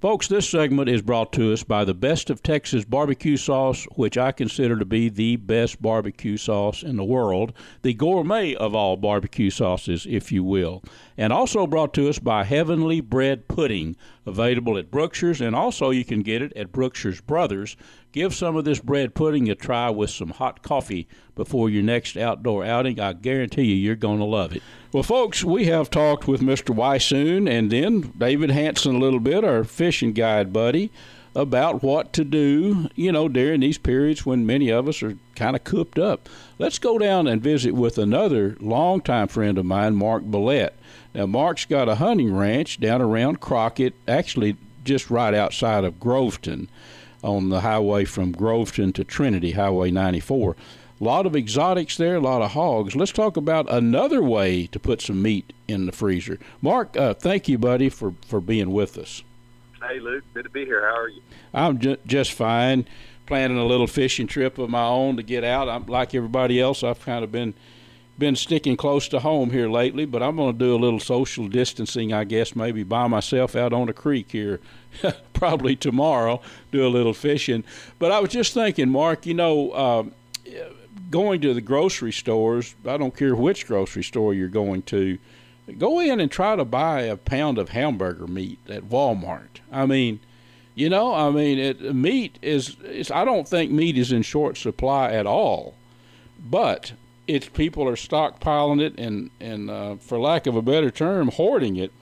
Folks, this segment is brought to us by the Best of Texas barbecue sauce, which I consider to be the best barbecue sauce in the world, the gourmet of all barbecue sauces, if you will. And also brought to us by Heavenly Bread Pudding, available at Brookshire's, and also you can get it at Brookshire's Brothers. Give some of this bread pudding a try with some hot coffee before your next outdoor outing. I guarantee you're going to love it. Well, folks, we have talked with Mr. Weishuhn and then David Hanson a little bit, our fishing guide buddy, about what to do, during these periods when many of us are kind of cooped up. Let's go down and visit with another longtime friend of mine, Mark Billette. Now, Mark's got a hunting ranch down around Crockett, actually just right outside of Groveton, on the highway from Groveton to Trinity, Highway 94. A lot of exotics there, a lot of hogs. Let's talk about another way to put some meat in the freezer. Mark, thank you, buddy, for being with us. Hey, Luke. Good to be here. How are you? I'm just fine. Planning a little fishing trip of my own to get out. I'm like everybody else. I've kind of been sticking close to home here lately, but I'm going to do a little social distancing, I guess, maybe by myself out on the creek here probably tomorrow, do a little fishing. But I was just thinking, Mark, going to the grocery stores, I don't care which grocery store you're going to, go in and try to buy a pound of hamburger meat at Walmart. Meat is I don't think meat is in short supply at all, but it's people are stockpiling it and for lack of a better term, hoarding it,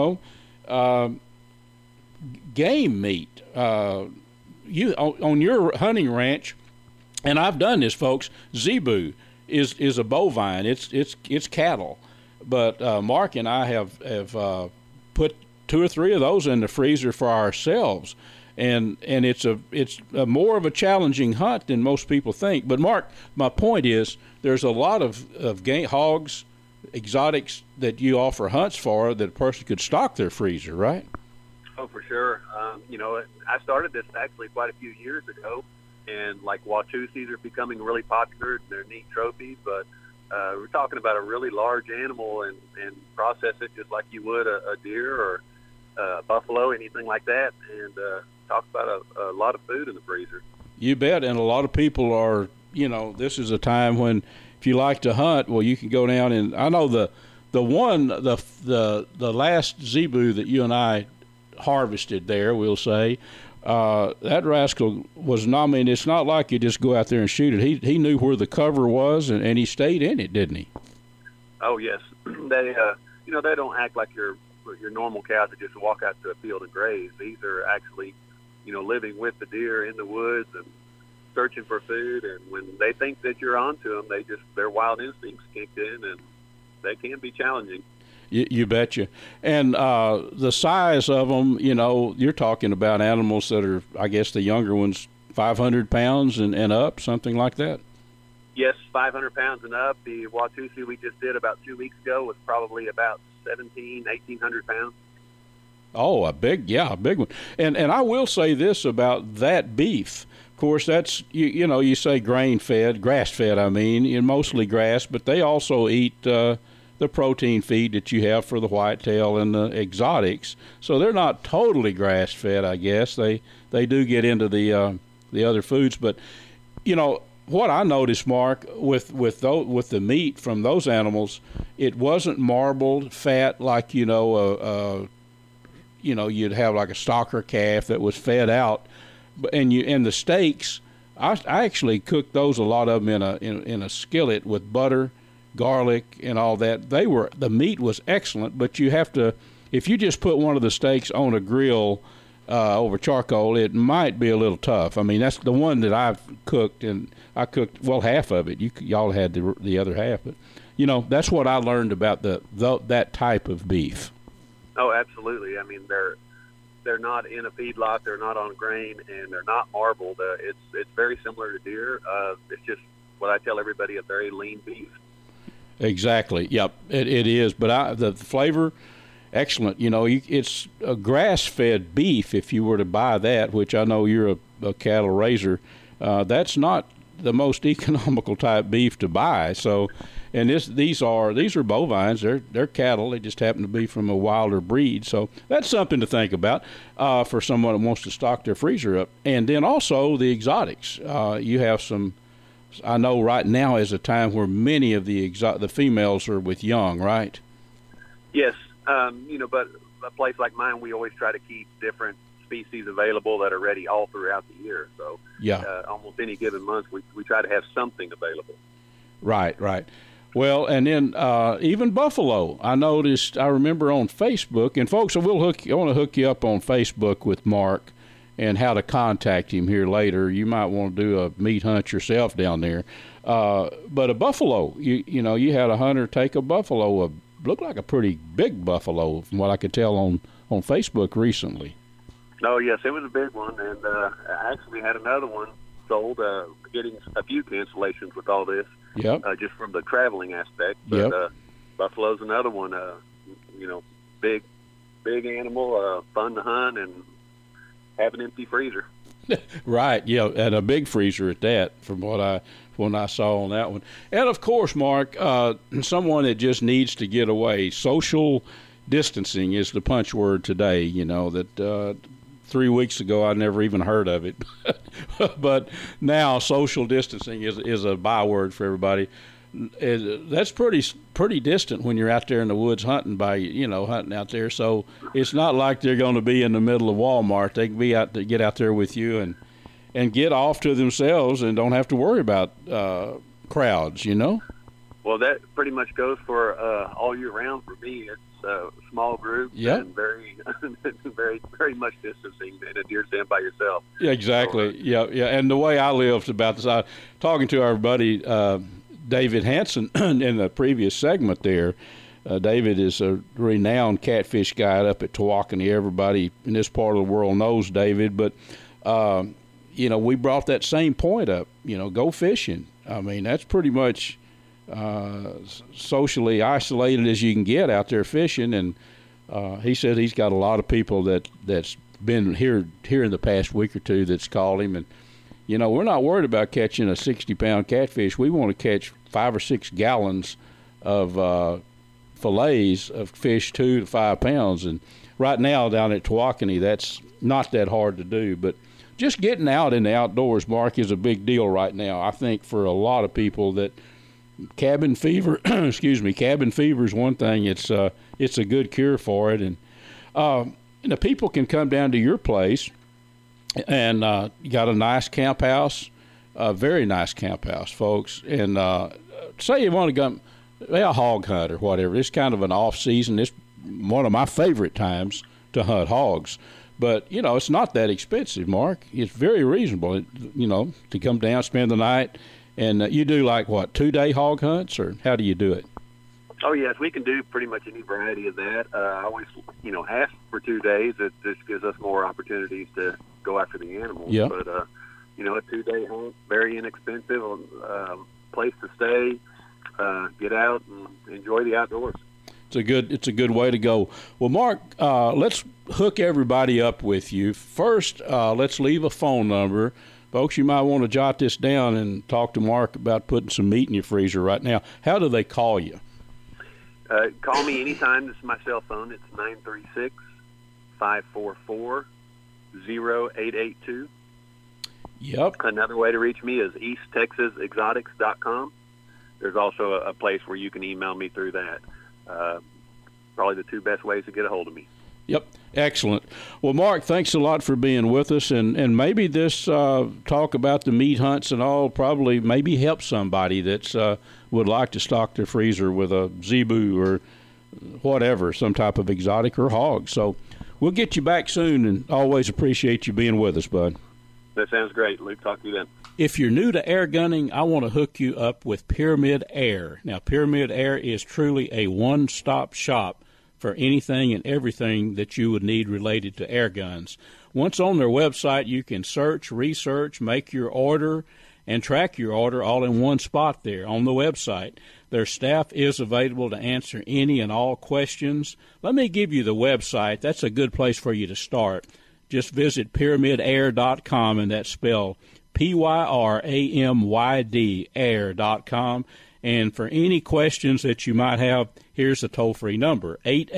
game meat. You on your hunting ranch, and I've done this, folks. Zebu is a bovine. It's cattle, but Mark and I have put 2 or 3 of those in the freezer for ourselves, and it's a more of a challenging hunt than most people think. But Mark, my point is, there's a lot of game hogs, exotics that you offer hunts for that a person could stock their freezer, right? Oh, for sure. I started this actually quite a few years ago, and like Watusis are becoming really popular. They're neat trophies, but we're talking about a really large animal and process it just like you would a deer or a buffalo, anything like that, and talk about a lot of food in the freezer. You bet, and a lot of people are, this is a time when if you like to hunt, well, you can go down and I know the last zebu that you and I harvested there, we'll say, that rascal was not, it's not like you just go out there and shoot it. He knew where the cover was and he stayed in it, didn't he? Oh, yes. They, they don't act like your normal cows that just walk out to a field and graze. These are actually, living with the deer in the woods and searching for food. And when they think that you're onto them, their wild instincts kicked in, and they can be challenging. You betcha. And the size of them, you're talking about animals that are, I guess the younger ones, 500 pounds and up, something like that? Yes, 500 pounds and up. The Watusi we just did about 2 weeks ago was probably about 1,800 pounds. Oh, a big one. And I will say this about that beef. Of course, that's, you say grain-fed, grass-fed, mostly grass, but they also eat the protein feed that you have for the whitetail and the exotics. So they're not totally grass-fed, I guess. They do get into the other foods. But, what I noticed, Mark, with the meat from those animals, it wasn't marbled fat like, you'd have like a stocker calf that was fed out. And the steaks, I actually cooked those, a lot of them in a skillet with butter, garlic, and all that. The meat was excellent, but you have to, if you just put one of the steaks on a grill over charcoal, it might be a little tough. That's the one that I've cooked, and I cooked half of it. Y'all had the other half, but that's what I learned about that type of beef. Oh, absolutely. They're not in a feedlot, they're not on grain, and they're not marbled. It's very similar to deer. It's just what I tell everybody, a very lean beef. Exactly. Yep, it is. But the flavor, excellent. It's a grass-fed beef if you were to buy that, which I know you're a cattle raiser. That's not the most economical type beef to buy. So, And these are bovines. They're cattle. They just happen to be from a wilder breed. So that's something to think about for someone that wants to stock their freezer up. And then also the exotics. You have some. I know right now is a time where many of the females are with young, right? Yes, but a place like mine, we always try to keep different species available that are ready all throughout the year. So almost any given month, we try to have something available. Right. Well, and then even buffalo. I remember on Facebook, and folks, I want to hook you up on Facebook with Mark and how to contact him here later. You might want to do a meat hunt yourself down there. But a buffalo, you had a hunter take a buffalo, looked like a pretty big buffalo from what I could tell on Facebook recently. Oh, yes, it was a big one, and I actually had another one sold, getting a few cancellations with all this, just from the traveling aspect. But buffalo's another one, big animal, fun to hunt, and have an empty freezer. Right, yeah, and a big freezer at that, from when I saw on that one. And, of course, Mark, someone that just needs to get away. Social distancing is the punch word today, that 3 weeks ago I never even heard of it. But now social distancing is a byword for everybody. That's pretty distant when you're out there in the woods hunting hunting out there. So it's not like they're going to be in the middle of Walmart. They can get out there with you and get off to themselves and don't have to worry about crowds, Well, that pretty much goes for all year round for me. It's small groups and very, very, very much distancing, and it adheres to them by yourself. Yeah, exactly. So, yeah. And the way I lived about this, talking to our buddy David Hansen in the previous segment there. David is a renowned catfish guide up at Tawakoni. Everybody in this part of the world knows David, but we brought that same point up. Go fishing. I mean, that's pretty much socially isolated as you can get out there fishing. And he said he's got a lot of people that's been here in the past week or two that's called him. And we're not worried about catching a 60-pound catfish. We want to catch 5 or 6 gallons of fillets of fish 2 to 5 pounds. And right now down at Tawakoni, that's not that hard to do. But just getting out in the outdoors, Mark, is a big deal right now. I think for a lot of people that cabin fever, cabin fever is one thing. It's a good cure for it. And people can come down to your place. And you got a nice camp house, a very nice camp house, folks. And say you want to go a hog hunt or whatever. It's kind of an off season. It's one of my favorite times to hunt hogs. But, it's not that expensive, Mark. It's very reasonable, to come down, spend the night. And you do 2-day hog hunts, or how do you do it? Oh, yes, we can do pretty much any variety of that. I always, ask for 2 days. It just gives us more opportunities to go after the animals. Yeah. But, a 2-day hunt, very inexpensive, place to stay, get out and enjoy the outdoors. It's a good way to go. Well, Mark, let's hook everybody up with you. First, let's leave a phone number. Folks, you might want to jot this down and talk to Mark about putting some meat in your freezer right now. How do they call you? Call me anytime. This is my cell phone. It's 936-544-0882. Yep. Another way to reach me is easttexasexotics.com. There's also a place where you can email me through that. Probably the 2 best ways to get a hold of me. Yep. Excellent. Well, Mark, thanks a lot for being with us. And maybe this talk about the meat hunts and all probably maybe help somebody that's would like to stock their freezer with a zebu or whatever, some type of exotic or hog. So we'll get you back soon, and always appreciate you being with us, bud. That sounds great, Luke. Talk to you then. If you're new to air gunning, I want to hook you up with Pyramid Air. Now, Pyramid Air is truly a one-stop shop for anything and everything that you would need related to air guns. Once on their website, you can search, research, make your order, and track your order all in one spot there on the website. Their staff is available to answer any and all questions. Let me give you the website. That's a good place for you to start. Just visit pyramidair.com, and that's spelled Pyramyd, air.com. And for any questions that you might have, here's the toll-free number,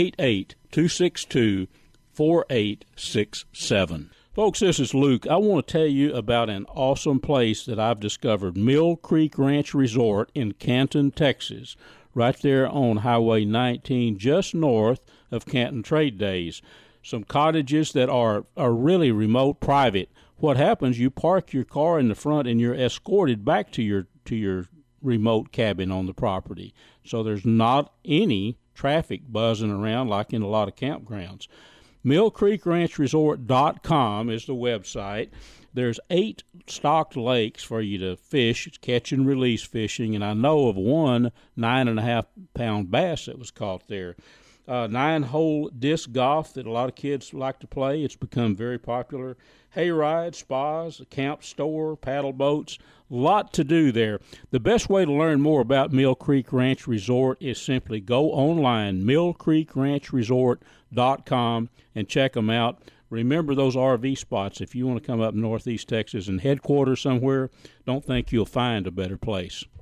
888-262-4867. Folks, this is Luke. I want to tell you about an awesome place that I've discovered, Mill Creek Ranch Resort in Canton, Texas, right there on Highway 19, just north of Canton Trade Days. Some cottages that are really remote, private. What happens, you park your car in the front and you're escorted back to your remote cabin on the property. So there's not any traffic buzzing around like in a lot of campgrounds. MillCreekRanchResort.com is the website. There's 8 stocked lakes for you to fish. It's catch and release fishing, and I know of one 9.5-pound bass that was caught there. 9-hole disc golf that a lot of kids like to play. It's become very popular. Hay rides, spas, a camp store, paddle boats. A lot to do there. The best way to learn more about Mill Creek Ranch Resort is simply go online, millcreekranchresort.com, and check them out. Remember those RV spots. If you want to come up northeast Texas and headquarters somewhere, don't think you'll find a better place.